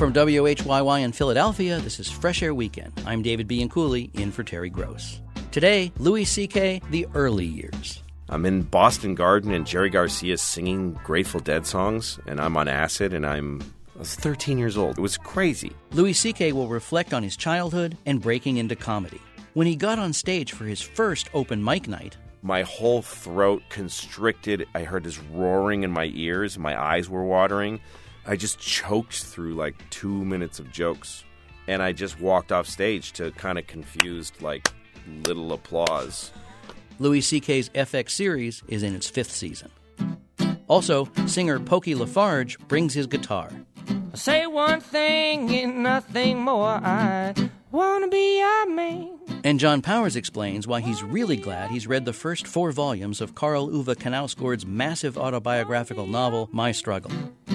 From WHYY in Philadelphia, this is Fresh Air Weekend. I'm David Bianculli, in for Terry Gross. Today, Louis C.K., the early years. I'm in Boston Garden and Jerry Garcia's singing Grateful Dead songs, and I'm on acid, and I was 13 years old. It was crazy. Louis C.K. will reflect on his childhood and breaking into comedy. When he got on stage for his first open mic night, my whole throat constricted. I heard this roaring in my ears. My eyes were watering. I just choked through like 2 minutes of jokes, and I just walked off stage to kind of confused, like, little applause. Louis C.K.'s FX series is in its 5th season. Also, singer Pokey Lafarge brings his guitar. I say one thing and nothing more. I want to be a man. And John Powers explains why he's really glad he's read the first 4 volumes of Karl Ove Knausgård's massive autobiographical novel, My Struggle.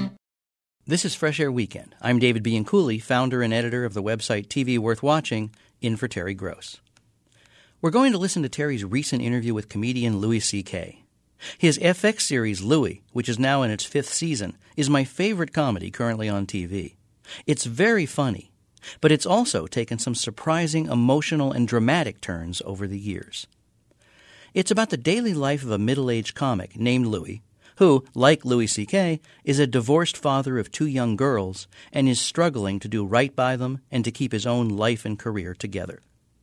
This is Fresh Air Weekend. I'm David Bianculli, founder and editor of the website TV Worth Watching, in for Terry Gross. We're going to listen to Terry's recent interview with comedian Louis C.K. His FX series, Louis, which is now in its 5th season, is my favorite comedy currently on TV. It's very funny, but it's also taken some surprising, emotional, and dramatic turns over the years. It's about the daily life of a middle-aged comic named Louis, who, like Louis C.K., is a divorced father of 2 young girls and is struggling to do right by them and to keep his own life and career together.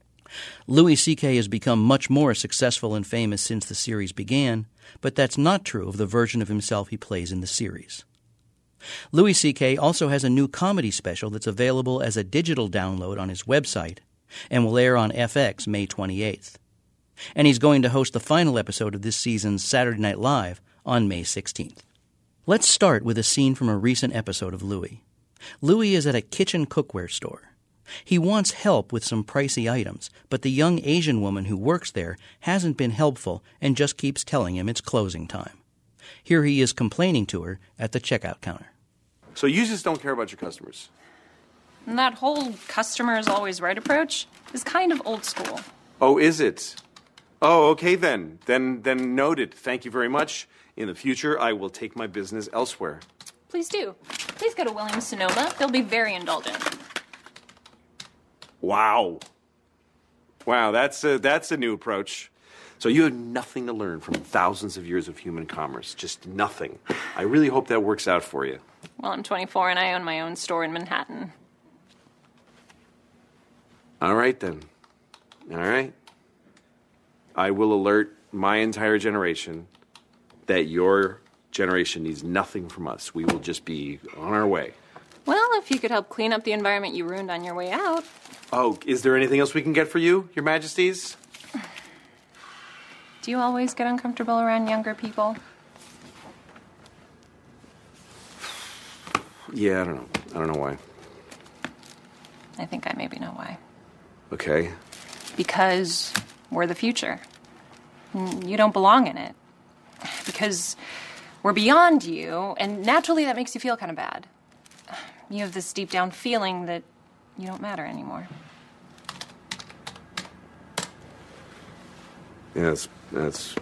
Louis C.K. has become much more successful and famous since the series began, but that's not true of the version of himself he plays in the series. Louis C.K. also has a new comedy special that's available as a digital download on his website and will air on FX May 28th. And he's going to host the final episode of this season's Saturday Night Live on May 16th. Let's start with a scene from a recent episode of Louis. Louis is at a kitchen cookware store. He wants help with some pricey items, but the young Asian woman who works there hasn't been helpful and just keeps telling him it's closing time. Here he is complaining to her at the checkout counter. So you just don't care about your customers? And that whole customer is always right approach is kind of old school. Oh, is it? Oh, okay then. Then noted. Thank you very much. In the future, I will take my business elsewhere. Please do. Please go to Williams-Sonoma. They'll be very indulgent. Wow, that's a new approach. So you have nothing to learn from thousands of years of human commerce, just nothing. I really hope that works out for you. Well, I'm 24 and I own my own store in Manhattan. All right, then. All right. I will alert my entire generation that your generation needs nothing from us. We will just be on our way. Well, if you could help clean up the environment you ruined on your way out. Oh, is there anything else we can get for you, Your Majesties? Do you always get uncomfortable around younger people? Yeah, I don't know. I don't know why. I think I maybe know why. Okay. Because we're the future. You don't belong in it. Because we're beyond you, and naturally that makes you feel kind of bad. You have this deep down feeling that you don't matter anymore. Yeah, that's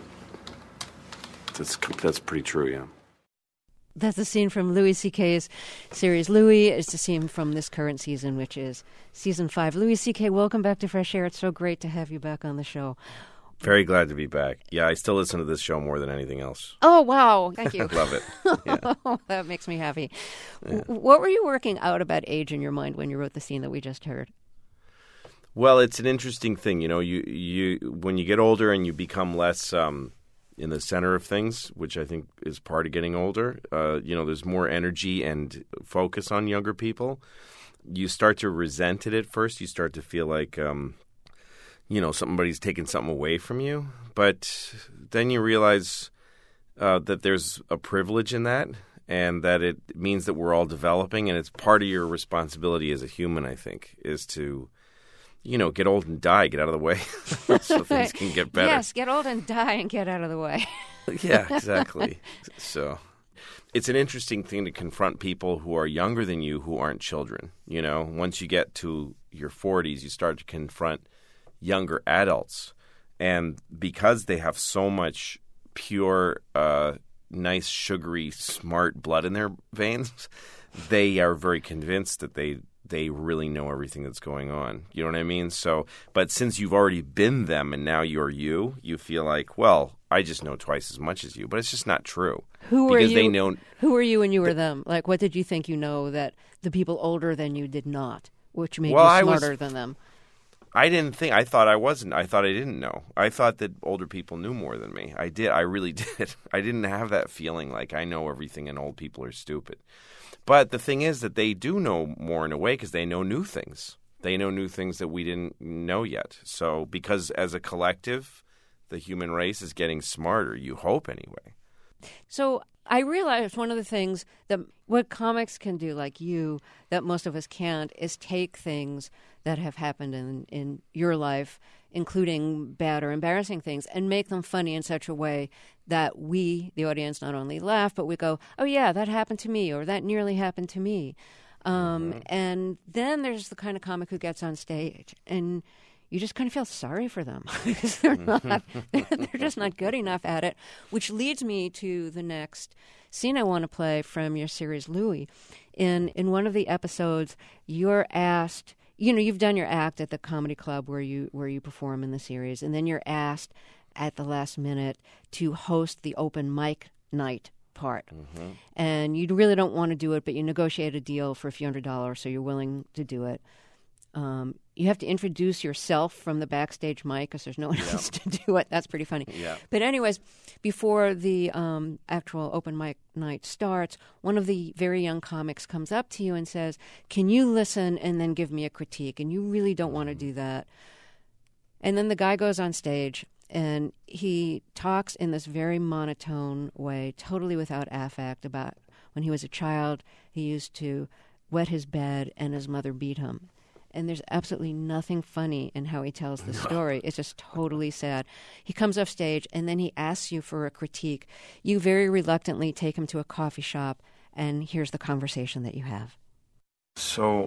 pretty true, yeah. That's a scene from Louis C.K.'s series Louis. It's a scene from this current season, which is season 5. Louis C.K., welcome back to Fresh Air. It's so great to have you back on the show. Very glad to be back. Yeah, I still listen to this show more than anything else. Oh, wow. Thank you. I love it. Yeah. That makes me happy. Yeah. What were you working out about age in your mind when you wrote the scene that we just heard? Well, it's an interesting thing. You know, you when you get older and you become less in the center of things, which I think is part of getting older, there's more energy and focus on younger people. You start to resent it at first. You start to feel like somebody's taking something away from you. But then you realize that there's a privilege in that and that it means that we're all developing. And it's part of your responsibility as a human, I think, is to, get old and die, get out of the way so things can get better. Yes, get old and die and get out of the way. Yeah, exactly. So it's an interesting thing to confront people who are younger than you who aren't children. Once you get to your 40s, you start to confront younger adults, and because they have so much pure, nice, sugary, smart blood in their veins, they are very convinced that they really know everything that's going on. You know what I mean? So, but since you've already been them and now you're you feel like, well, I just know twice as much as you. But it's just not true. Who were you? They know. Who were you when you were them? Like, what did you think you know that the people older than you did not, which made you smarter than them? I didn't think. I thought I wasn't. I thought I didn't know. I thought that older people knew more than me. I did. I really did. I didn't have that feeling like I know everything and old people are stupid. But the thing is that they do know more in a way because they know new things. They know new things that we didn't know yet. So because as a collective, the human race is getting smarter, you hope anyway. So I realized one of the things that what comics can do, like you, that most of us can't, is take things that have happened in your life, including bad or embarrassing things, and make them funny in such a way that we, the audience, not only laugh, but we go, oh, yeah, that happened to me, or that nearly happened to me. And then there's the kind of comic who gets on stage, and you just kind of feel sorry for them because they're just not good enough at it, which leads me to the next scene I want to play from your series, Louie. In one of the episodes, you're asked, you've done your act at the comedy club where you perform in the series, and then you're asked at the last minute to host the open mic night part. And you really don't want to do it, but you negotiate a deal for a few $100s, so you're willing to do it. You have to introduce yourself from the backstage mic because there's no one else to do it. That's pretty funny. Yeah. But anyways, before the actual open mic night starts, one of the very young comics comes up to you and says, can you listen and then give me a critique? And you really don't want to do that. And then the guy goes on stage and he talks in this very monotone way, totally without affect, about when he was a child, he used to wet his bed and his mother beat him. And there's absolutely nothing funny in how he tells the story. It's just totally sad. He comes off stage, and then he asks you for a critique. You very reluctantly take him to a coffee shop, and here's the conversation that you have. So,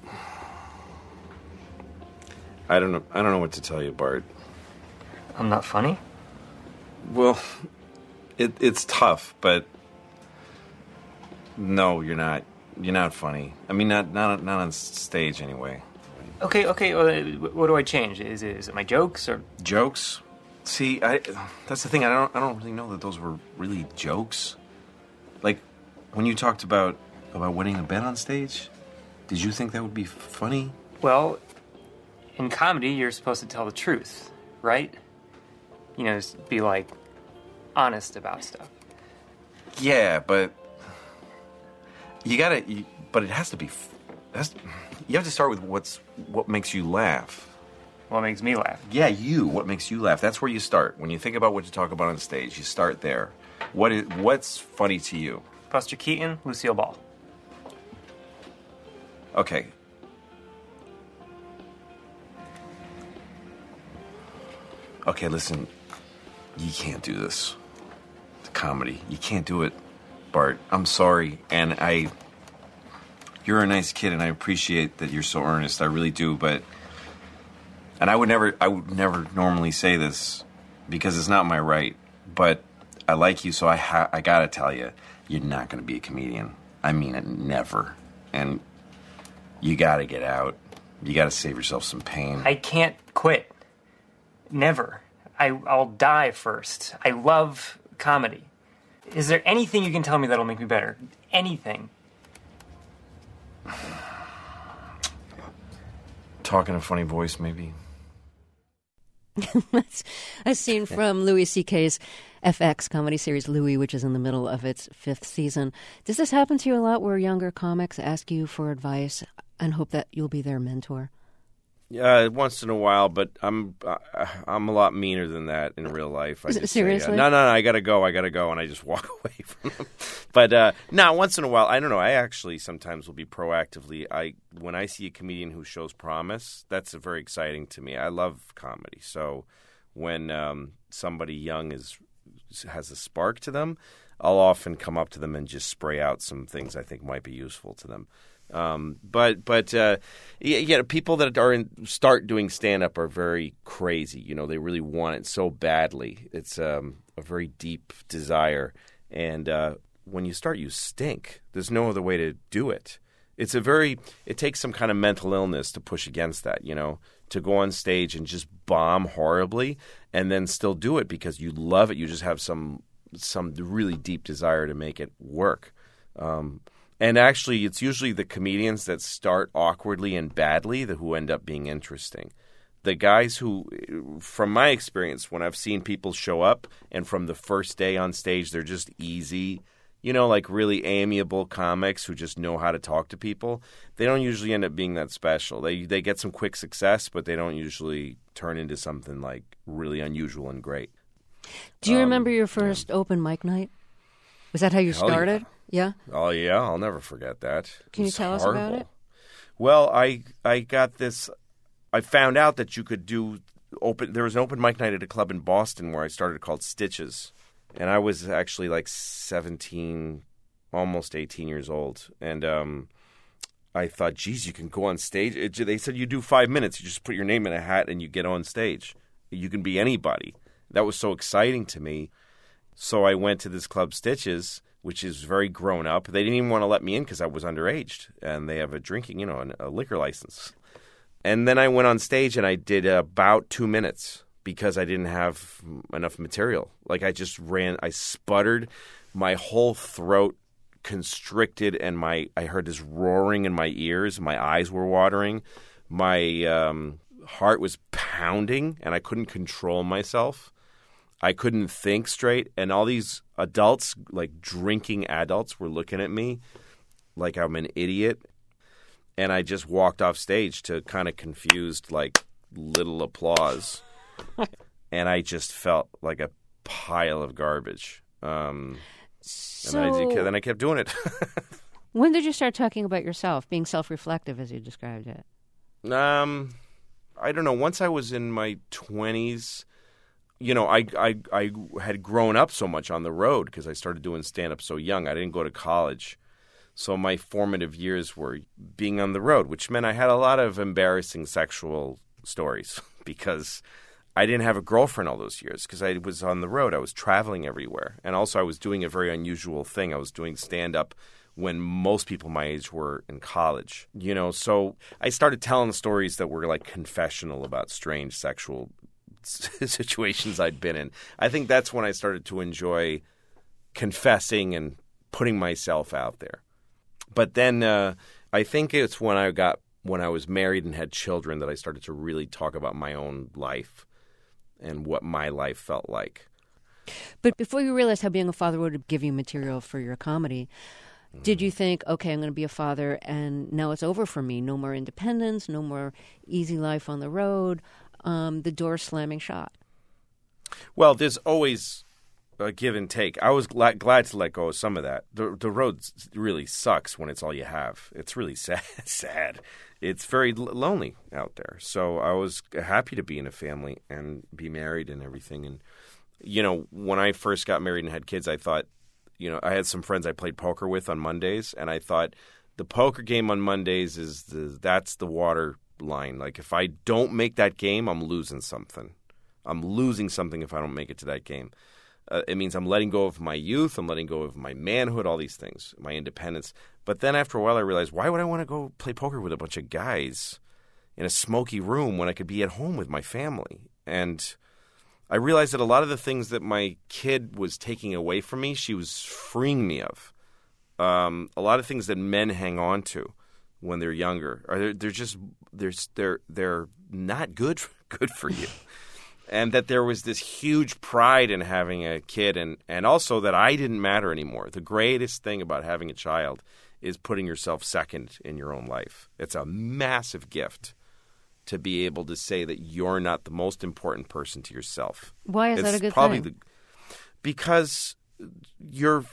I don't know what to tell you, Bart. I'm not funny? Well, it's tough, but no, you're not. You're not funny. I mean, not on stage anyway. Okay. What do I change? Is it my jokes or jokes? See, that's the thing. I don't really know that those were really jokes. Like when you talked about winning a bet on stage, did you think that would be funny? Well, in comedy, you're supposed to tell the truth, right? Just be like honest about stuff. Yeah, but but it has to be. You have to start with what makes you laugh. What makes me laugh? Yeah, what makes you laugh? That's where you start. When you think about what to talk about on stage, you start there. What's funny to you? Buster Keaton, Lucille Ball. Okay. Okay, listen. You can't do this. The comedy. You can't do it, Bart. I'm sorry, and you're a nice kid, and I appreciate that you're so earnest. I really do, and I would never normally say this because it's not my right, but I like you, so I gotta tell you, you're not gonna be a comedian. I mean it, never. And you gotta get out. You gotta save yourself some pain. I can't quit. Never. I'll die first. I love comedy. Is there anything you can tell me that'll make me better? Anything. Talk in a funny voice, maybe. That's a scene from Louis C.K.'s FX comedy series Louie, which is in the middle of its 5th season. Does this happen to you a lot where younger comics ask you for advice and hope that you'll be their mentor? Yeah, once in a while, but I'm a lot meaner than that in real life. Seriously? No, I gotta go, and I just walk away from them. But no, once in a while, I don't know. I actually sometimes will be proactively. When I see a comedian who shows promise, that's very exciting to me. I love comedy, so when somebody young has a spark to them, I'll often come up to them and just spray out some things I think might be useful to them. But people that start doing stand-up are very crazy. They really want it so badly. It's a very deep desire, and when you start, you stink. There's no other way to do it. It takes some kind of mental illness to push against that, to go on stage and just bomb horribly and then still do it because you love it. You just have some really deep desire to make it work. And actually, it's usually the comedians that start awkwardly and badly who end up being interesting. The guys who, from my experience, when I've seen people show up and from the first day on stage, they're just easy, like really amiable comics who just know how to talk to people, they don't usually end up being that special. They get some quick success, but they don't usually turn into something like really unusual and great. Do you remember your first open mic night? Was that how you started? Yeah? Oh, yeah. I'll never forget that. Can you tell us about it? Well, I got this. I found out that you could do there was an open mic night at a club in Boston where I started called Stitches. And I was actually like 17, almost 18 years old. And I thought, geez, you can go on stage. They said you do 5 minutes. You just put your name in a hat and you get on stage. You can be anybody. That was so exciting to me. So I went to this club Stitches, which is very grown up. They didn't even want to let me in because I was underage. And they have a drinking, a liquor license. And then I went on stage and I did about 2 minutes. Because I didn't have enough material. Like I sputtered, my whole throat constricted, and I heard this roaring in my ears. My eyes were watering. My heart was pounding, and I couldn't control myself. I couldn't think straight, and all these adults, like drinking adults, were looking at me like I'm an idiot. And I just walked off stage to kind of confused, like little applause. And I just felt like a pile of garbage. And then I kept doing it. When did you start talking about yourself, being self-reflective as you described it? I don't know. Once I was in my 20s, I had grown up so much on the road because I started doing stand-up so young. I didn't go to college. So my formative years were being on the road, which meant I had a lot of embarrassing sexual stories because I didn't have a girlfriend all those years because I was on the road. I was traveling everywhere. And also I was doing a very unusual thing. I was doing stand-up when most people my age were in college. So I started telling stories that were like confessional about strange sexual situations I'd been in. I think that's when I started to enjoy confessing and putting myself out there. But then I think it's when I was married and had children that I started to really talk about my own life and what my life felt like. But before you realized how being a father would give you material for your comedy, did you think, okay, I'm going to be a father and now it's over for me? No more independence, no more easy life on the road, the door slamming shut? Well, there's always a give and take. I was glad to let go of some of that. The road really sucks when it's all you have. It's really sad. It's very lonely out there. So I was happy to be in a family and be married and everything. And, when I first got married and had kids, I thought, I had some friends I played poker with on Mondays. And I thought the poker game on Mondays that's the water line. Like if I don't make that game, I'm losing something. I'm losing something if I don't make it to that game. It means I'm letting go of my youth. I'm letting go of my manhood, all these things, my independence. But then after a while, I realized, why would I want to go play poker with a bunch of guys in a smoky room when I could be at home with my family? And I realized that a lot of the things that my kid was taking away from me, she was freeing me of. A lot of things that men hang on to when they're younger, they're not good for you. And that there was this huge pride in having a kid and also that I didn't matter anymore. The greatest thing about having a child is putting yourself second in your own life. It's a massive gift to be able to say that you're not the most important person to yourself. Why is that a good thing? Because you'll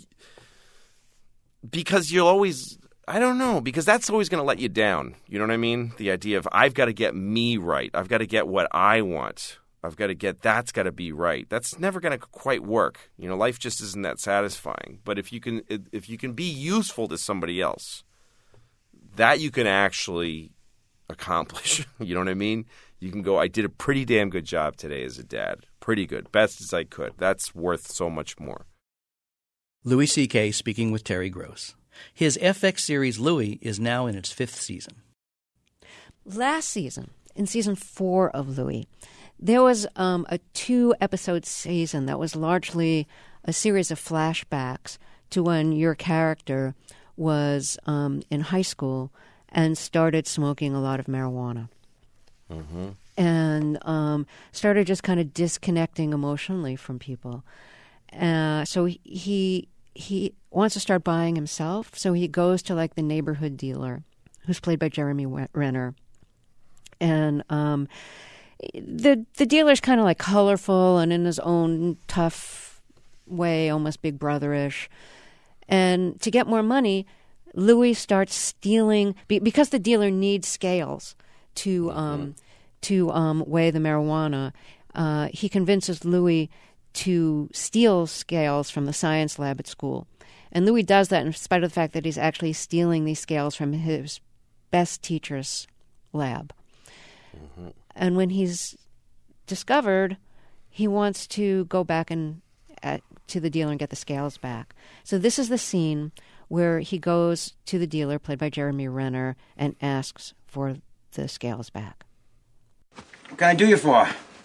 always – I don't know, because that's always going to let you down. You know what I mean? The idea of I've got to get me right. I've got to get what I want. That's got to be right. That's never going to quite work. Life just isn't that satisfying. But if you can be useful to somebody else, that you can actually accomplish. You know what I mean? You can go, I did a pretty damn good job today as a dad. Pretty good. Best as I could. That's worth so much more. Louis C.K. speaking with Terry Gross. His FX series Louis is now in its 5th season. Last season, in season 4 of Louis, there was a 2-episode season that was largely a series of flashbacks to when your character was in high school and started smoking a lot of marijuana. Mm-hmm. And started just kind of disconnecting emotionally from people. So he wants to start buying himself, so he goes to like the neighborhood dealer, who's played by Jeremy Renner. And the dealer's kind of like colorful and in his own tough way, almost Big Brother-ish. And to get more money, Louis starts stealing because the dealer needs scales to weigh the marijuana. He convinces Louis to steal scales from the science lab at school. And Louis does that in spite of the fact that he's actually stealing these scales from his best teacher's lab. Mm-hmm. And when he's discovered, he wants to go back to the dealer and get the scales back. So this is the scene where he goes to the dealer, played by Jeremy Renner, and asks for the scales back. What can I do you for?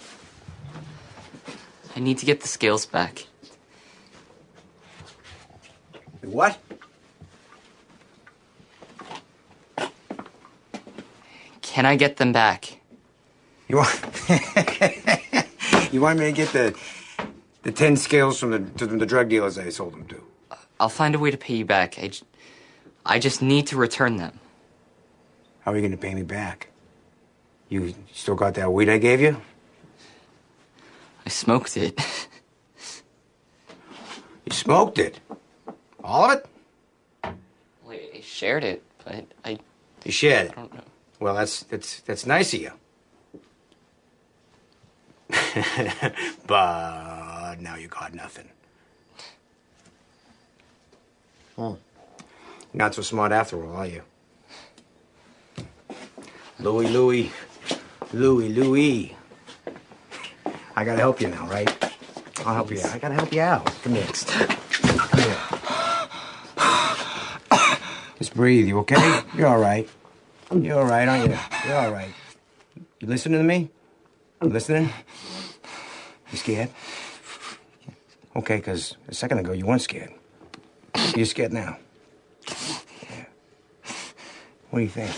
I need to get the scales back. What? Can I get them back? You want you want me to get the 10 scales from the drug dealers I sold them to? I'll find a way to pay you back. I just need to return them. How are you going to pay me back? You still got that weed I gave you? I smoked it. You smoked it? All of it? Well, I shared it, but You shared it? I don't know. Well, that's nice of you. But now you got nothing. Not so smart after all, are you? Louis. I gotta help you now, right? I'll help you out. I gotta help you out. Come here. Come here. Just breathe. You okay? You're all right. You're all right, aren't you? You're all right. You listening to me? You listening? You scared? Okay, because a second ago you weren't scared. You're scared now. Yeah. What do you think?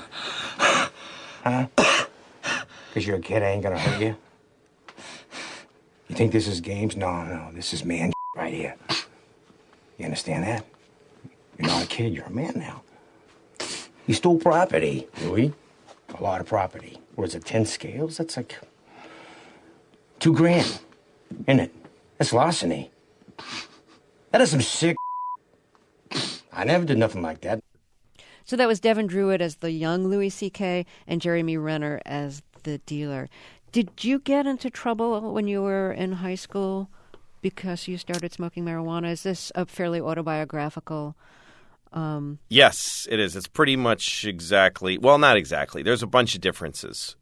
Huh? Because you're a kid, I ain't gonna hurt you? You think this is games? No, this is man right here. You understand that? You're not a kid, you're a man now. You stole property, Louis. A lot of property. Where's it, 10 scales? That's like $2,000, isn't it? That's larceny. That is some sick. I never did nothing like that. So that was Devin Druitt as the young Louis C.K. and Jeremy Renner as the dealer. Did you get into trouble when you were in high school because you started smoking marijuana? Is this a fairly autobiographical? Yes, it is. It's pretty much exactly. Well, not exactly. There's a bunch of differences.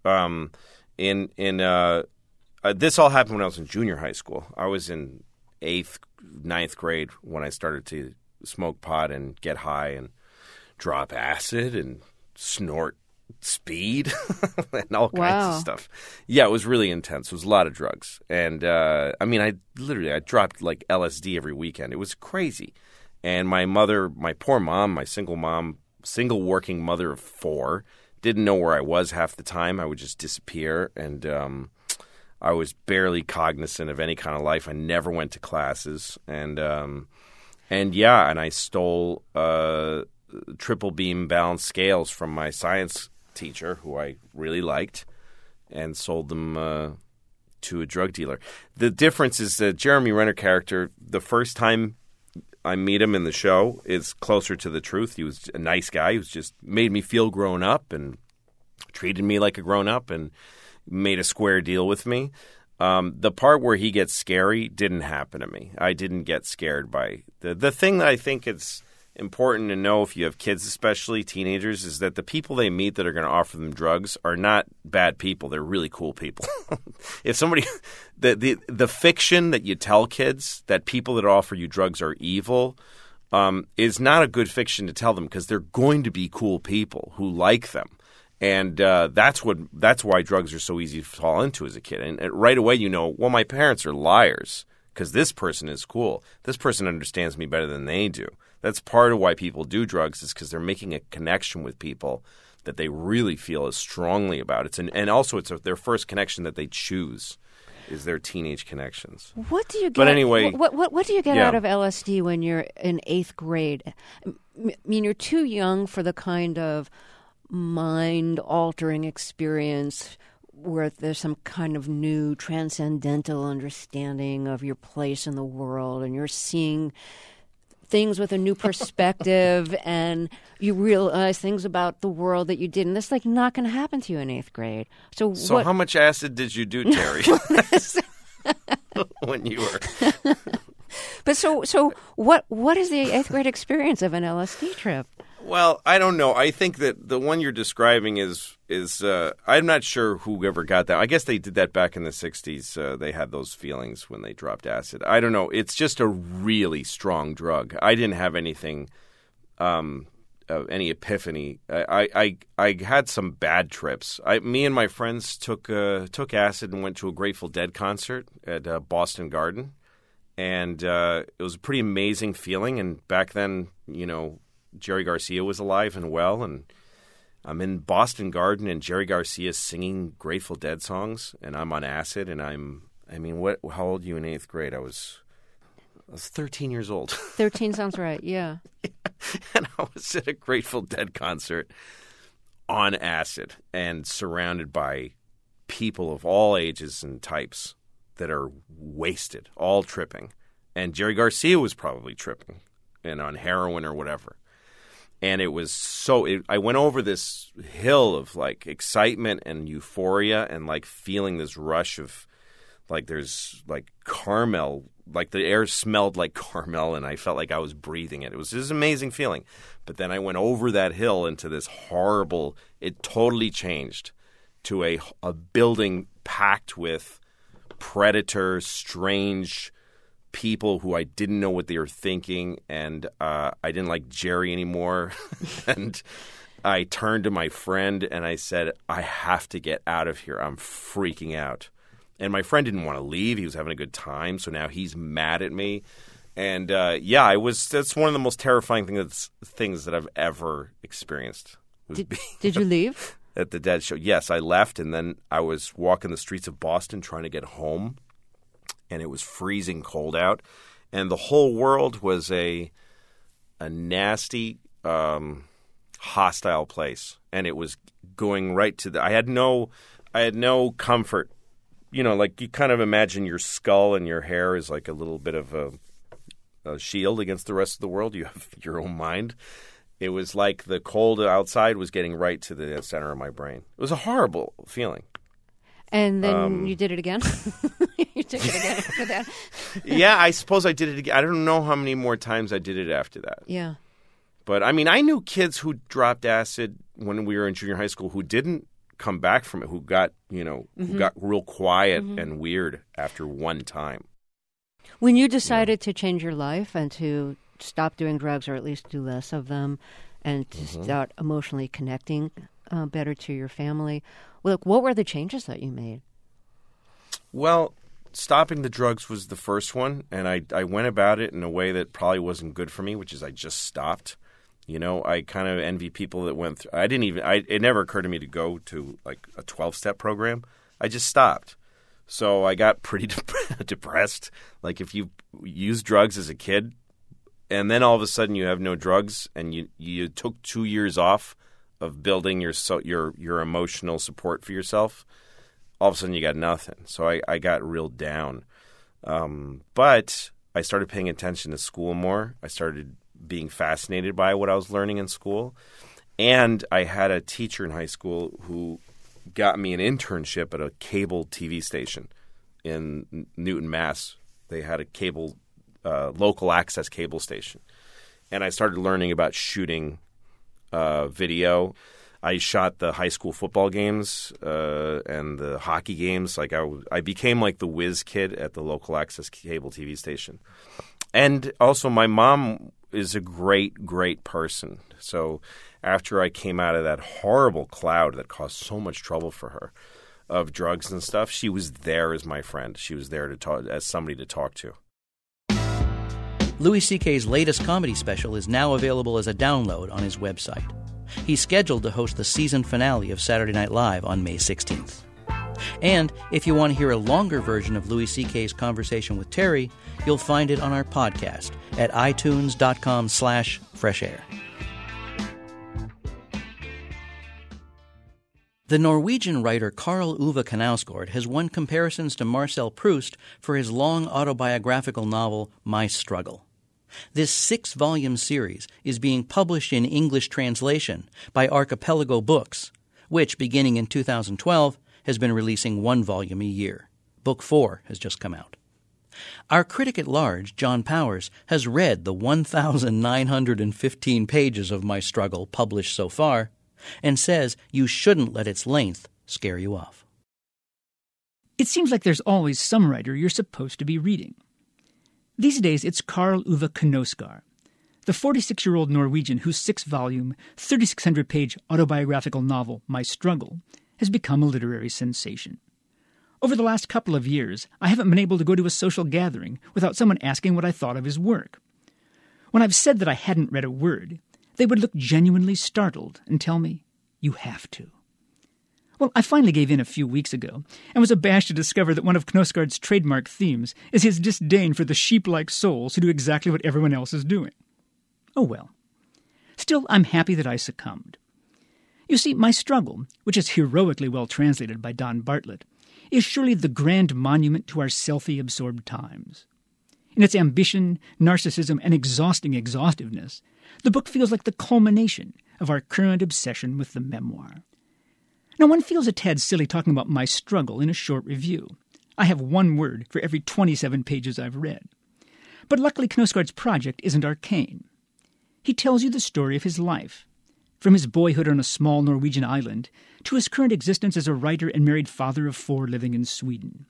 This all happened when I was in junior high school. I was in 8th, 9th grade when I started to smoke pot and get high and drop acid and snort speed and all kinds of stuff. Yeah, it was really intense. It was a lot of drugs. And, I dropped like LSD every weekend. It was crazy. And my mother, my poor mom, my single working mother of 4, didn't know where I was half the time. I would just disappear. And I was barely cognizant of any kind of life. I never went to classes. And I stole triple beam balanced scales from my science teacher, who I really liked, and sold them to a drug dealer. The difference is the Jeremy Renner character, the first time I meet him in the show, is closer to the truth. He was a nice guy. He was just made me feel grown up and treated me like a grown up and made a square deal with me. The part where he gets scary didn't happen to me. I didn't get scared by the thing that I think is important to know if you have kids, especially teenagers, is that the people they meet that are going to offer them drugs are not bad people. They're really cool people. If somebody the fiction that you tell kids that people that offer you drugs are evil is not a good fiction to tell them, because they're going to be cool people who like them. And that's why drugs are so easy to fall into as a kid. And right away, well, my parents are liars because this person is cool. This person understands me better than they do. That's part of why people do drugs, is because they're making a connection with people that they really feel as strongly about. And also it's their first connection that they choose is their teenage connections. What do you get? But anyway, what do you get out of LSD when you're in 8th grade? I mean, you're too young for the kind of mind-altering experience where there's some kind of new transcendental understanding of your place in the world, and you're seeing things with a new perspective, and you realize things about the world that you didn't. That's like not going to happen to you in 8th grade. So how much acid did you do, Terry, when you were? But so what is the 8th grade experience of an LSD trip? Well, I don't know. I think that the one you're describing is I'm not sure whoever got that. I guess they did that back in the 60s. They had those feelings when they dropped acid. I don't know. It's just a really strong drug. I didn't have anything, any epiphany. I had some bad trips. Me and my friends took acid and went to a Grateful Dead concert at Boston Garden. And it was a pretty amazing feeling. And back then, Jerry Garcia was alive and well, and I'm in Boston Garden, and Jerry Garcia's singing Grateful Dead songs, and I'm on acid, and how old are you in 8th grade? I was 13 years old. 13 sounds right, yeah. And I was at a Grateful Dead concert on acid and surrounded by people of all ages and types that are wasted, all tripping. And Jerry Garcia was probably tripping and on heroin or whatever. And it was I went over this hill of like excitement and euphoria and like feeling this rush of like there's like caramel, like the air smelled like caramel and I felt like I was breathing it. It was this amazing feeling. But then I went over that hill into this horrible, it totally changed to a building packed with predators, strange people who I didn't know what they were thinking, and I didn't like Jerry anymore. And I turned to my friend and I said, I have to get out of here. I'm freaking out. And my friend didn't want to leave. He was having a good time, so now he's mad at me. And that's one of the most terrifying things that I've ever experienced. Did you leave? At the Dead show. Yes, I left, and then I was walking the streets of Boston trying to get home. And it was freezing cold out, and the whole world was a nasty, hostile place, and it was going right to I had no comfort, like you kind of imagine your skull and your hair is like a little bit of a shield against the rest of the world. You have your own mind. It was like the cold outside was getting right to the center of my brain. It was a horrible feeling. And then you did it again? You did it again after that? Yeah, I suppose I did it again. I don't know how many more times I did it after that. Yeah. But, I knew kids who dropped acid when we were in junior high school who didn't come back from it, who got, who got real quiet and weird after one time. When you decided to change your life and to stop doing drugs, or at least do less of them, and to start emotionally connecting better to your family, what were the changes that you made? Well, stopping the drugs was the first one, and I went about it in a way that probably wasn't good for me, which is I just stopped. I kind of envy people that went through. It never occurred to me to go to like a 12-step program. I just stopped. So I got pretty depressed. Like if you use drugs as a kid, and then all of a sudden you have no drugs, and you took 2 years off of building your emotional support for yourself, all of a sudden you got nothing. So I got real down. But I started paying attention to school more. I started being fascinated by what I was learning in school. And I had a teacher in high school who got me an internship at a cable TV station in Newton, Mass. They had a cable, local access cable station. and I started learning about shooting video. I shot the high school football games and the hockey games. Like I became like the whiz kid at the local access cable TV station. And also my mom is a great, great person. So after I came out of that horrible cloud that caused so much trouble for her of drugs and stuff, she was there as my friend. She was there to talk, as somebody to talk to. Louis C.K.'s latest comedy special is now available as a download on his website. He's scheduled to host the season finale of Saturday Night Live on May 16th. And if you want to hear a longer version of Louis C.K.'s conversation with Terry, you'll find it on our podcast at itunes.com/freshair. The Norwegian writer Karl Ove Knausgård has won comparisons to Marcel Proust for his long autobiographical novel My Struggle. This 6-volume series is being published in English translation by Archipelago Books, which, beginning in 2012, has been releasing 1 volume a year. Book 4 has just come out. Our critic at large, John Powers, has read the 1,915 pages of My Struggle published so far and says you shouldn't let its length scare you off. It seems like there's always some writer you're supposed to be reading. These days, it's Karl Ove Knausgård, the 46-year-old Norwegian whose 6-volume, 3,600-page autobiographical novel, My Struggle, has become a literary sensation. Over the last couple of years, I haven't been able to go to a social gathering without someone asking what I thought of his work. When I've said that I hadn't read a word, they would look genuinely startled and tell me, "You have to." Well, I finally gave in a few weeks ago, and was abashed to discover that one of Knausgård's trademark themes is his disdain for the sheep-like souls who do exactly what everyone else is doing. Oh well. Still, I'm happy that I succumbed. You see, My Struggle, which is heroically well translated by Don Bartlett, is surely the grand monument to our selfie-absorbed times. In its ambition, narcissism, and exhausting exhaustiveness, the book feels like the culmination of our current obsession with the memoir. Now, one feels a tad silly talking about My Struggle in a short review. I have 1 word for every 27 pages I've read. But luckily, Knausgård's project isn't arcane. He tells you the story of his life, from his boyhood on a small Norwegian island to his current existence as a writer and married father of 4 living in Sweden.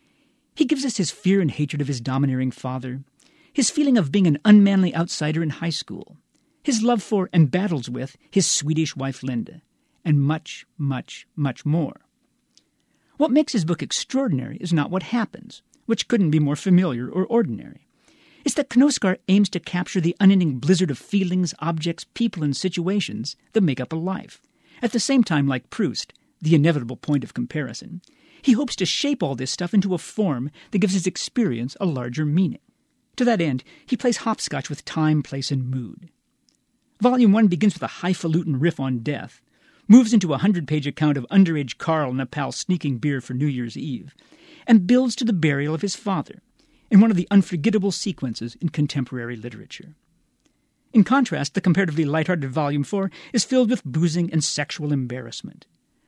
He gives us his fear and hatred of his domineering father, his feeling of being an unmanly outsider in high school, his love for and battles with his Swedish wife Linda, and much, much, much more. What makes his book extraordinary is not what happens, which couldn't be more familiar or ordinary. It's that Knausgård aims to capture the unending blizzard of feelings, objects, people, and situations that make up a life. At the same time, like Proust, the inevitable point of comparison, he hopes to shape all this stuff into a form that gives his experience a larger meaning. To that end, he plays hopscotch with time, place, and mood. Volume 1 begins with a highfalutin riff on death, moves into a 100-page account of underage Carl and a pal sneaking beer for New Year's Eve, and builds to the burial of his father, in one of the unforgettable sequences in contemporary literature. In contrast, the comparatively lighthearted Volume 4 is filled with boozing and sexual embarrassment.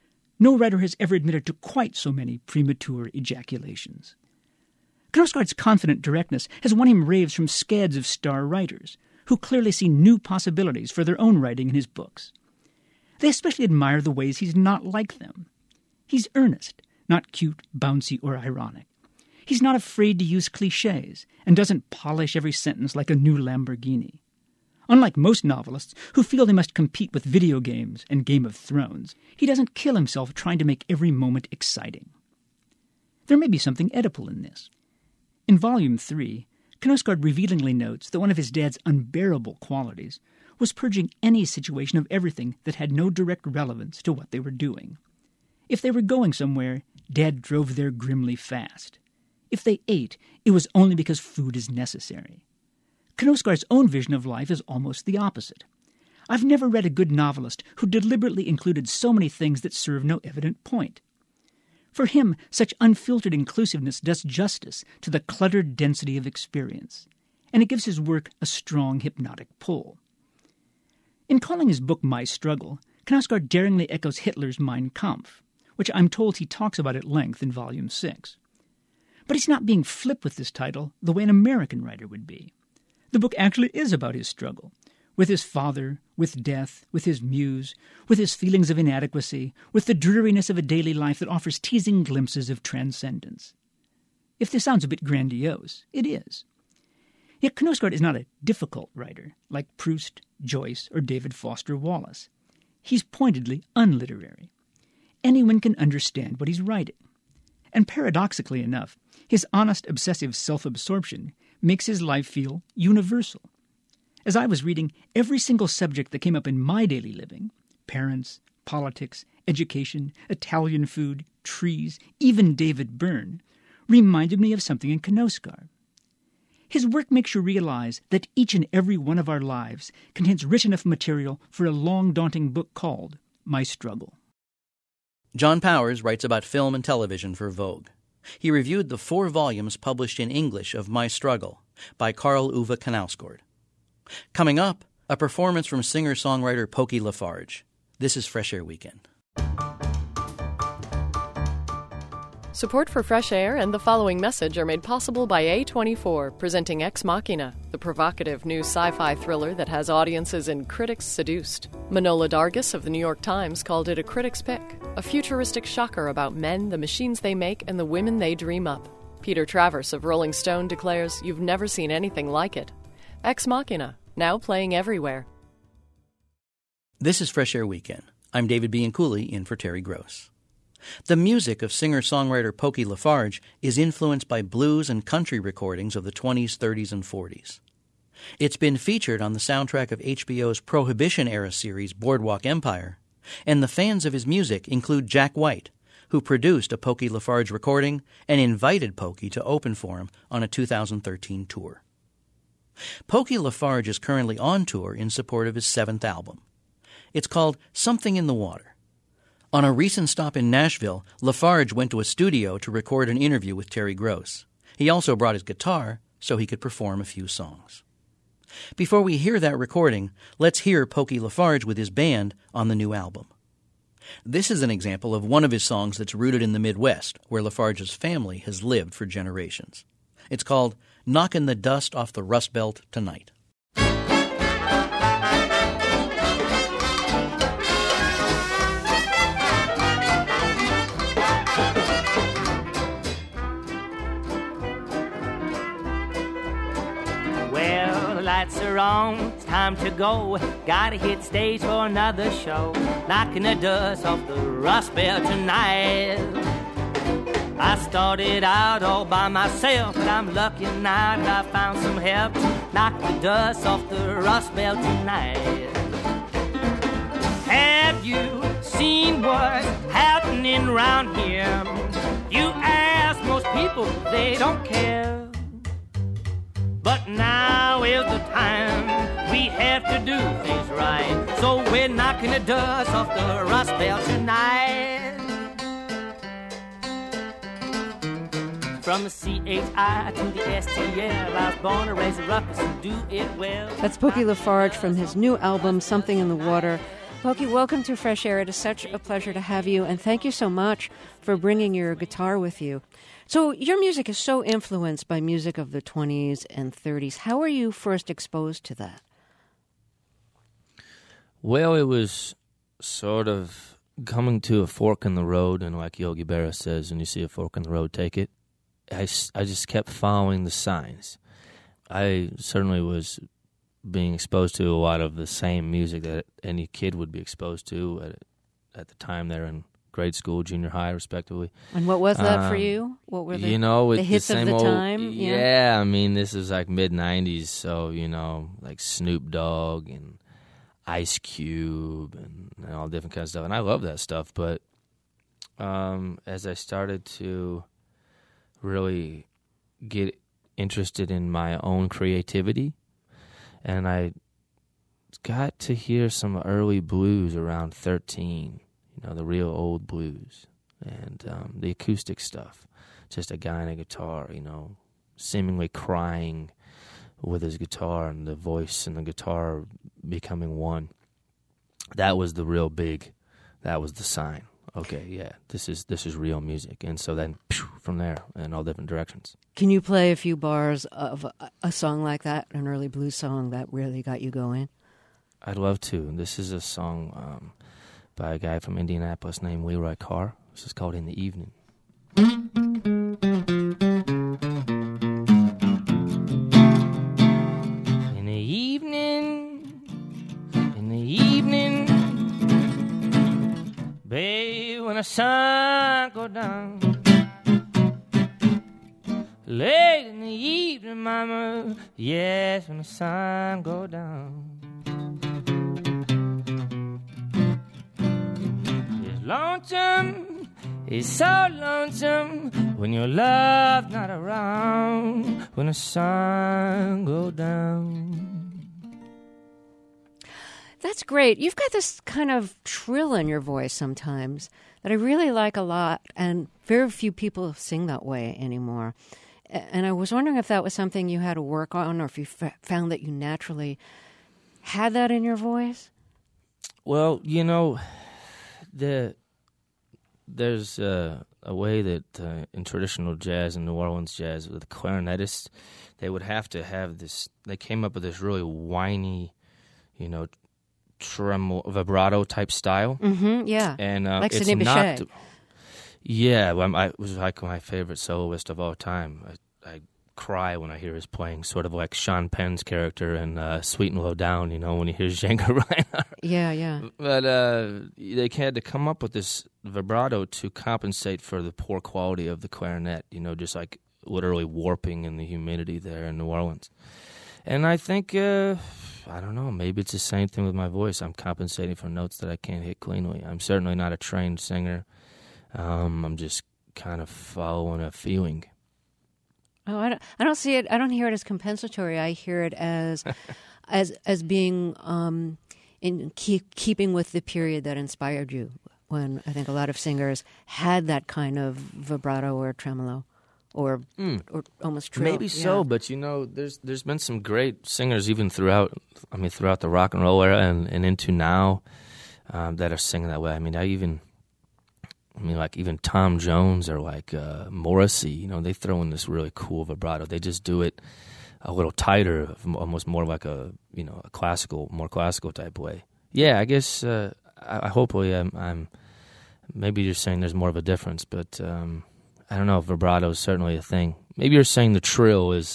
No writer has ever admitted to quite so many premature ejaculations. Knausgård's confident directness has won him raves from scads of star writers, who clearly see new possibilities for their own writing in his books. They especially admire the ways he's not like them. He's earnest, not cute, bouncy, or ironic. He's not afraid to use cliches and doesn't polish every sentence like a new Lamborghini. Unlike most novelists who feel they must compete with video games and Game of Thrones, he doesn't kill himself trying to make every moment exciting. There may be something Oedipal in this. In Volume 3, Knausgård revealingly notes that one of his dad's unbearable qualities was purging any situation of everything that had no direct relevance to what they were doing. If they were going somewhere, Dad drove there grimly fast. If they ate, it was only because food is necessary. Knausgård's own vision of life is almost the opposite. I've never read a good novelist who deliberately included so many things that serve no evident point. For him, such unfiltered inclusiveness does justice to the cluttered density of experience, and it gives his work a strong hypnotic pull. In calling his book My Struggle, Knausgård daringly echoes Hitler's Mein Kampf, which I'm told he talks about at length in Volume 6. But he's not being flip with this title the way an American writer would be. The book actually is about his struggle, with his father, with death, with his muse, with his feelings of inadequacy, with the dreariness of a daily life that offers teasing glimpses of transcendence. If this sounds a bit grandiose, it is. Yet Knausgaard is not a difficult writer, like Proust, Joyce, or David Foster Wallace. He's pointedly unliterary. Anyone can understand what he's writing. And paradoxically enough, his honest, obsessive self-absorption makes his life feel universal. As I was reading, every single subject that came up in my daily living, parents, politics, education, Italian food, trees, even David Byrne, reminded me of something in Knausgaard. His work makes you realize that each and every one of our lives contains rich enough material for a long, daunting book called My Struggle. John Powers writes about film and television for Vogue. He reviewed the 4 volumes published in English of My Struggle by Karl Ove Knausgaard. Coming up, a performance from singer-songwriter Pokey LaFarge. This is Fresh Air Weekend. Support for Fresh Air and the following message are made possible by A24, presenting Ex Machina, the provocative new sci-fi thriller that has audiences and critics seduced. Manohla Dargis of the New York Times called it a critic's pick, a futuristic shocker about men, the machines they make, and the women they dream up. Peter Travers of Rolling Stone declares, "You've never seen anything like it." Ex Machina, now playing everywhere. This is Fresh Air Weekend. I'm David Bianculli in for Terry Gross. The music of singer-songwriter Pokey LaFarge is influenced by blues and country recordings of the 20s, 30s, and 40s. It's been featured on the soundtrack of HBO's Prohibition-era series Boardwalk Empire, and the fans of his music include Jack White, who produced a Pokey LaFarge recording and invited Pokey to open for him on a 2013 tour. Pokey LaFarge is currently on tour in support of his 7th album. It's called Something in the Water. On a recent stop in Nashville, LaFarge went to a studio to record an interview with Terry Gross. He also brought his guitar so he could perform a few songs. Before we hear that recording, let's hear Pokey LaFarge with his band on the new album. This is an example of one of his songs that's rooted in the Midwest, where LaFarge's family has lived for generations. It's called Knockin' the Dust Off the Rust Belt Tonight. Lights are on, it's time to go. Gotta hit stage for another show. Knocking the dust off the Rust Belt tonight. I started out all by myself, but I'm lucky now that I found some help to knock the dust off the Rust Belt tonight. Have you seen what's happening around here? You ask most people, they don't care. But now is the time we have to do things right. So we're knocking the dust off the Rust Belt tonight. From the CHI to the STL, I was born to raise a ruckus and do it well. That's Pokey LaFarge from his new album, Something in the Water. Pokey, welcome to Fresh Air. It is such a pleasure to have you, and thank you so much for bringing your guitar with you. So your music is so influenced by music of the 20s and 30s. How were you first exposed to that? Well, it was sort of coming to a fork in the road, and like Yogi Berra says, when you see a fork in the road, take it. I just kept following the signs. I certainly was being exposed to a lot of the same music that any kid would be exposed to at the time they're in grade school, junior high, respectively. And what was that for you? What were the hits the of the time? Yeah, I mean, this is like mid-'90s, so, like Snoop Dogg and Ice Cube and all different kinds of stuff. And I love that stuff, but as I started to really get interested in my own creativity, and I got to hear some early blues around 13, the real old blues, and the acoustic stuff. Just a guy on a guitar, seemingly crying with his guitar, and the voice and the guitar becoming one. That was the real big, that was the sign. Okay, yeah, this is real music. And so then, from there, in all different directions. Can you play a few bars of a song like that, an early blues song that really got you going? I'd love to. This is a song by a guy from Indianapolis named Leroy Carr. This is called In the Evening. In the evening, babe, when the sun go down, late in the evening, mama, yes, when the sun go down. It's lonesome, it's so lonesome when your love's not around, when the sun go down. That's great. You've got this kind of trill in your voice sometimes that I really like a lot, and very few people sing that way anymore. And I was wondering if that was something you had to work on, or if you found that you naturally had that in your voice. Well, you know, there's a way that in traditional jazz, in New Orleans jazz, with the clarinetists, they would have to have this. They came up with this really whiny, you know, tremolo, vibrato type style. Mm-hmm, yeah, and like it's Sidney not. Bechet. Yeah, well, I was like my favorite soloist of all time. I cry when I hear his playing, sort of like Sean Penn's character in Sweet and Low Down, you know, when he hears Django Reinhardt. Yeah. But they had to come up with this vibrato to compensate for the poor quality of the clarinet, you know, just like literally warping in the humidity there in New Orleans. And I think, I don't know, maybe it's the same thing with my voice. I'm compensating for notes that I can't hit cleanly. I'm certainly not a trained singer. I'm just kind of following a feeling. Oh, I don't see it. I don't hear it as compensatory. I hear it as being in keeping with the period that inspired you. When I think a lot of singers had that kind of vibrato or tremolo, or almost trill. Maybe so, but you know, there's been some great singers even throughout the rock and roll era and into now that are singing that way. I mean, like even Tom Jones or like Morrissey, you know, they throw in this really cool vibrato. They just do it a little tighter, almost more like a more classical type way. Yeah, I guess hopefully I'm maybe you're saying there's more of a difference, but I don't know if vibrato is certainly a thing. Maybe you're saying the trill is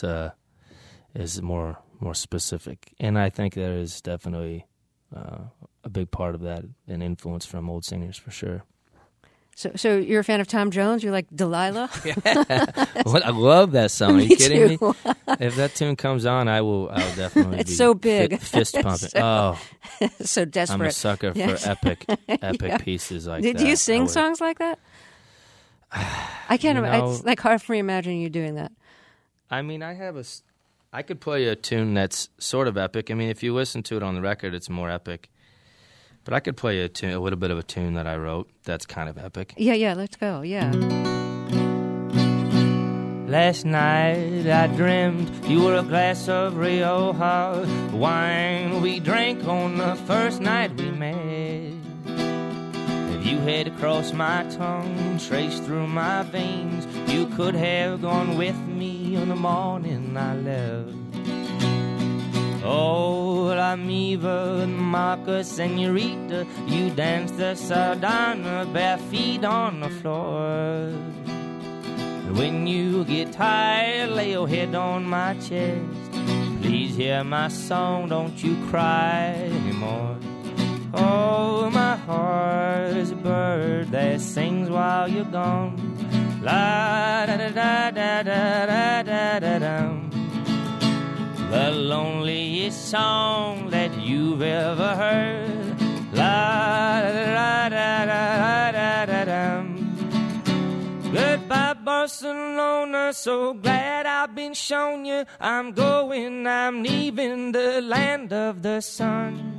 more specific, and I think there is definitely a big part of that, an influence from old singers for sure. So you're a fan of Tom Jones? You like Delilah? Well, I love that song. Are you kidding me? If that tune comes on, I'll definitely. It's so big, fist pumping. So desperate. I'm a sucker for epic pieces like that. Do you sing songs like that? I can't. It's like hard for me to imagine you doing that. I mean, I could play a tune that's sort of epic. I mean, if you listen to it on the record, it's more epic. But I could play a little bit of a tune that I wrote that's kind of epic. Yeah, let's go, yeah. Last night I dreamed you were a glass of Rioja wine we drank on the first night we met. If you had crossed my tongue, traced through my veins, you could have gone with me on the morning I left. Oh, La Miva, Marcus, Senorita, you danced the sardana, bare feet on the floor. And when you get tired, lay your head on my chest. Please hear my song, don't you cry anymore. Oh, my heart is a bird that sings while you're gone. La da da da da da da da da. The loneliest song that you've ever heard. La da da da da da da. Goodbye, Barcelona. So glad I've been shown you. I'm leaving the land of the sun.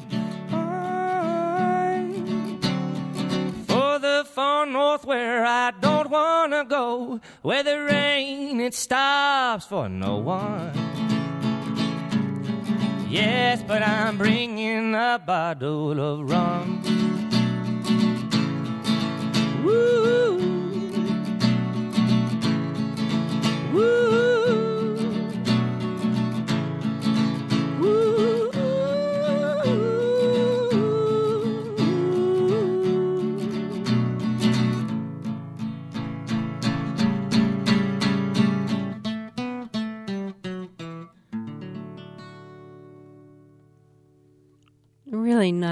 For the far north where I don't wanna go, where the rain it stops for no one. Yes, but I'm bringing a bottle of rum. Woo, woo, woo.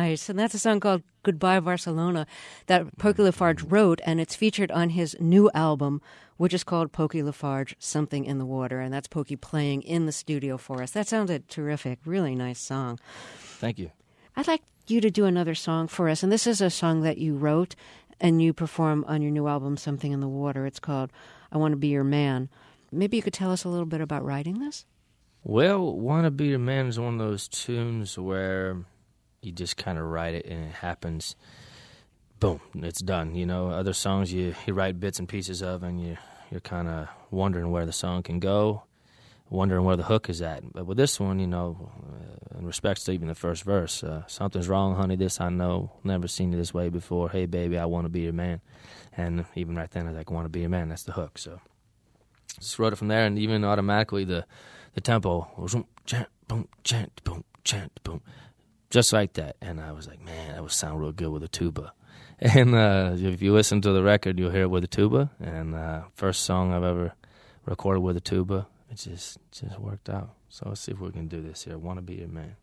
nice. And that's a song called Goodbye Barcelona that Pokey Lafarge wrote, and it's featured on his new album, which is called Pokey Lafarge, Something in the Water. And that's Pokey playing in the studio for us. That sounded terrific. Really nice song. Thank you. I'd like you to do another song for us. And this is a song that you wrote and you perform on your new album, Something in the Water. It's called I Want to Be Your Man. Maybe you could tell us a little bit about writing this? Well, Wanna Be Your Man is one of those tunes where you just kind of write it and it happens, boom, it's done. You know, other songs you write bits and pieces of and you're kind of wondering where the song can go, wondering where the hook is at. But with this one, you know, in respects to even the first verse, something's wrong, honey, this I know, never seen you this way before, hey, baby, I want to be your man. And even right then, I was like, want to be your man, that's the hook. So just wrote it from there, and even automatically the tempo was chant, boom, chant, boom, chant, boom, just like that. And I was like, man, that would sound real good with a tuba. And if you listen to the record, you'll hear it with a tuba. And first song I've ever recorded with a tuba. It just worked out. So let's see if we can do this here. Wanna Be Your Man.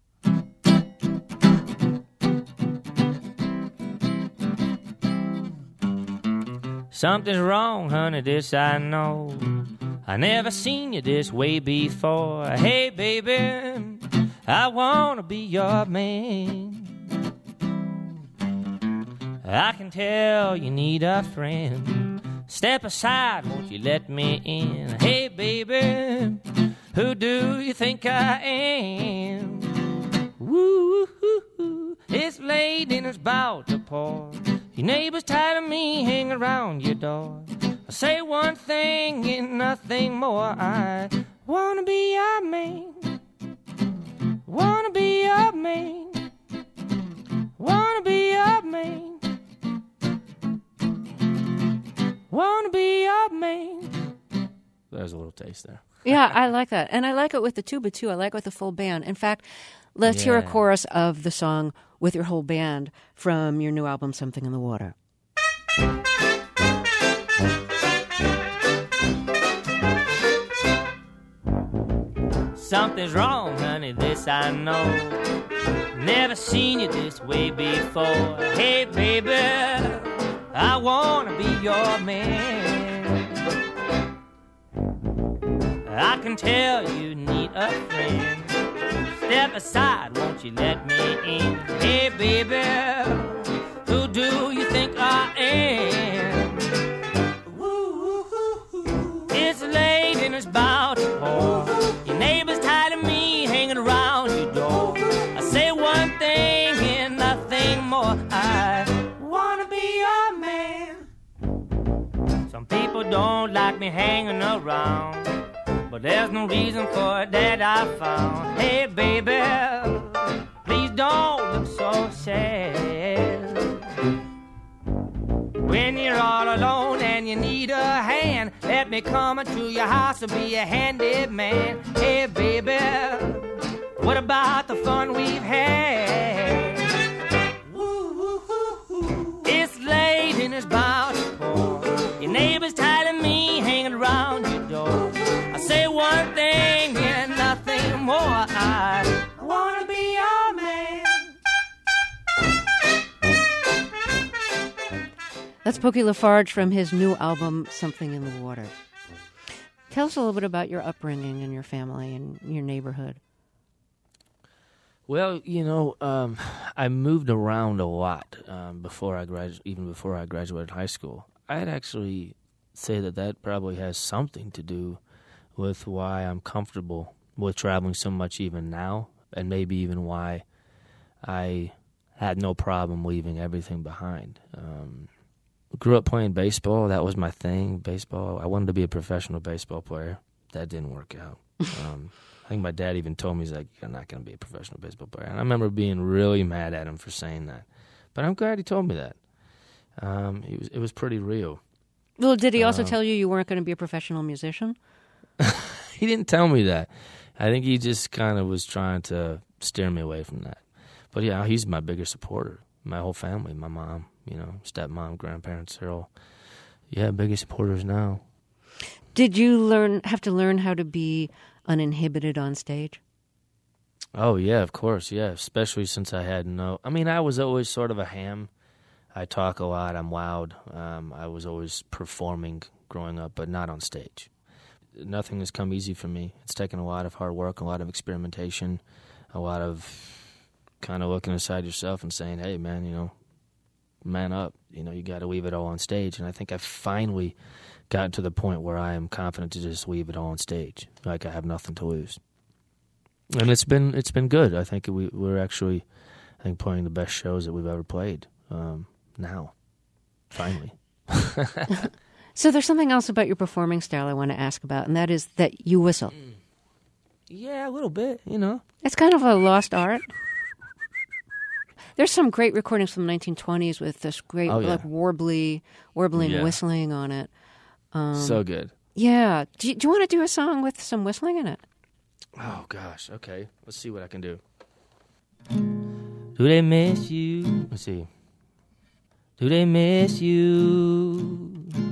Something's wrong, honey, this I know. I never seen you this way before. Hey, baby, I wanna be your man. I can tell you need a friend. Step aside, won't you let me in? Hey, baby, who do you think I am? Woo, it's late and it's about to pour. Your neighbor's tired of me hanging around your door. I say one thing and nothing more. I wanna be your man. Wanna be your man. Wanna be your man. Wanna be your man. There's a little taste there. Yeah, I like that. And I like it with the tuba, too. I like it with the full band. In fact, let's hear a chorus of the song with your whole band from your new album, Something in the Water. Something's wrong, honey, this I know. Never seen you this way before. Hey, baby, I wanna be your man. I can tell you need a friend. Step aside, won't you let me in? Hey, baby, who do you think I am? It's late and it's about to pour. Your neighbor's tired of me hanging around your door. I say one thing and nothing more. I wanna be your man. Some people don't like me hanging around, but there's no reason for it that I found. Hey, baby, please don't look so sad. When you're all alone and you need a hand, let me come into your house and be a handy man. Hey, baby, what about the fun we've had? It's late and it's about to pour. Your neighbor's tired of me hanging around your door. I say one thing and nothing more. I wanna be your man. That's Pokey Lafarge from his new album, Something in the Water. Tell us a little bit about your upbringing and your family and your neighborhood. Well, you know, I moved around a lot before I graduated high school. I'd actually say that probably has something to do with why I'm comfortable with traveling so much even now, and maybe even why I had no problem leaving everything behind. Grew up playing baseball. That was my thing, baseball. I wanted to be a professional baseball player. That didn't work out. I think my dad even told me, he's like, you're not going to be a professional baseball player. And I remember being really mad at him for saying that. But I'm glad he told me that. It was pretty real. Well, did he also tell you weren't going to be a professional musician? He didn't tell me that. I think he just kind of was trying to steer me away from that. But yeah, he's my biggest supporter. My whole family, my mom, stepmom, grandparents, they're all, biggest supporters now. Did you have to learn how to be uninhibited on stage? Oh, yeah, of course, yeah, especially since I had I was always sort of a ham. I talk a lot, I'm loud. I was always performing growing up, but not on stage. Nothing has come easy for me. It's taken a lot of hard work, a lot of experimentation, a lot of kind of looking inside yourself and saying, hey, man, man up. You got to leave it all on stage. And I think I finally got to the point where I am confident to just leave it all on stage, like I have nothing to lose. And it's been good. I think we're actually, playing the best shows that we've ever played now, finally. So there's something else about your performing style I want to ask about, and that is that you whistle. Yeah, a little bit, It's kind of a lost art. There's some great recordings from the 1920s with this great warbling whistling on it. So good. Yeah. Do you want to do a song with some whistling in it? Oh, gosh. Okay. Let's see what I can do. Do they miss you? Let's see. Do they miss you?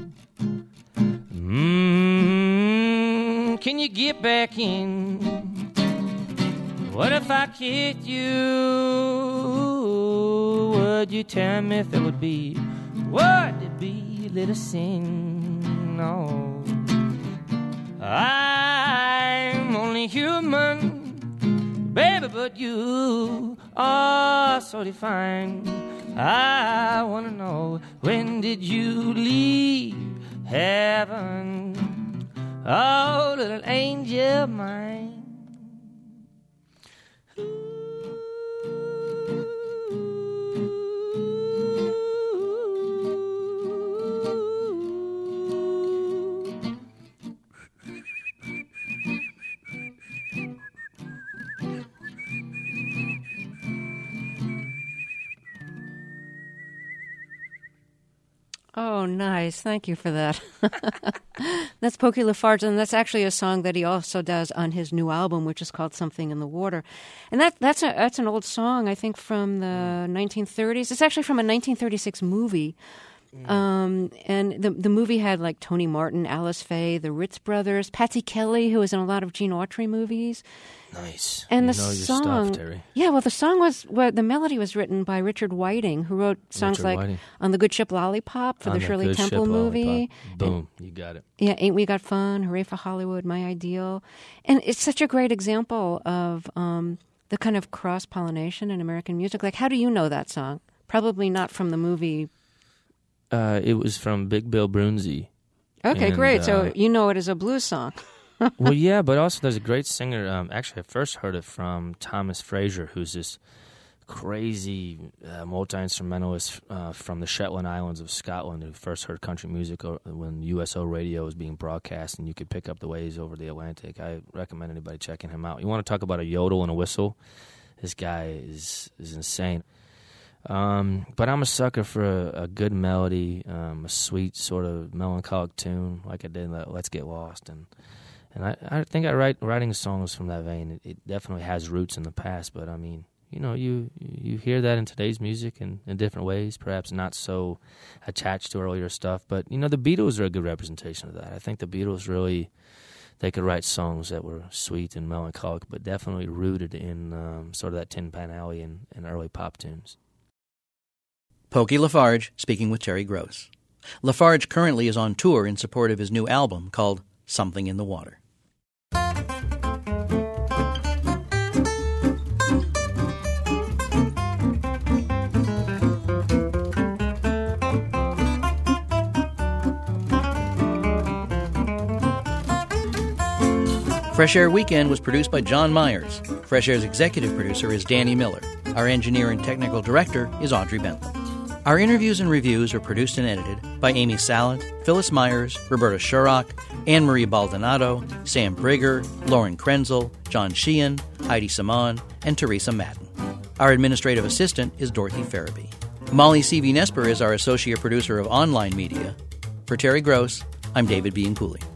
Can you get back in? What if I kicked you? Would you tell me if it would be? Would it be a little sin? No. I'm only human, baby, but you are so divine. I want to know, when did you leave heaven? Oh, little angel mine. Oh, nice. Thank you for that. That's Pokey LaFarge, and that's actually a song that he also does on his new album, which is called Something in the Water. And that's an old song, I think, from the 1930s. It's actually from a 1936 movie. And the movie had like Tony Martin, Alice Faye, the Ritz Brothers, Patsy Kelly, who was in a lot of Gene Autry movies. Nice. And you the know your song, stuff, Terry. yeah, well, the melody was written by Richard Whiting, who wrote songs On the Good Ship Lollipop for the Shirley Temple movie. Boom, you got it. Yeah, Ain't We Got Fun, Hooray for Hollywood, My Ideal. And it's such a great example of the kind of cross-pollination in American music. Like, how do you know that song? Probably not from the movie. It was from Big Bill Brunzi. Okay, and, great. So you know it as a blues song. Well, yeah, but also there's a great singer. Actually, I first heard it from Thomas Fraser, who's this crazy multi-instrumentalist from the Shetland Islands of Scotland who first heard country music when USO radio was being broadcast and you could pick up the waves over the Atlantic. I recommend anybody checking him out. You want to talk about a yodel and a whistle? This guy is insane. But I'm a sucker for a good melody, a sweet sort of melancholic tune like I did in Let's Get Lost. And I think writing songs from that vein, it definitely has roots in the past, but I mean, you hear that in today's music in different ways, perhaps not so attached to earlier stuff, but the Beatles are a good representation of that. I think the Beatles really, they could write songs that were sweet and melancholic, but definitely rooted in sort of that Tin Pan Alley and early pop tunes. Pokey LaFarge speaking with Terry Gross. LaFarge currently is on tour in support of his new album called Something in the Water. Fresh Air Weekend was produced by John Myers. Fresh Air's executive producer is Danny Miller. Our engineer and technical director is Audrey Bentley. Our interviews and reviews are produced and edited by Amy Sallant, Phyllis Myers, Roberta Shurock, Anne-Marie Baldonado, Sam Brigger, Lauren Krenzel, John Sheehan, Heidi Saman, and Teresa Madden. Our administrative assistant is Dorothy Farabee. Molly C.V. Nesper is our associate producer of online media. For Terry Gross, I'm David Bianculli.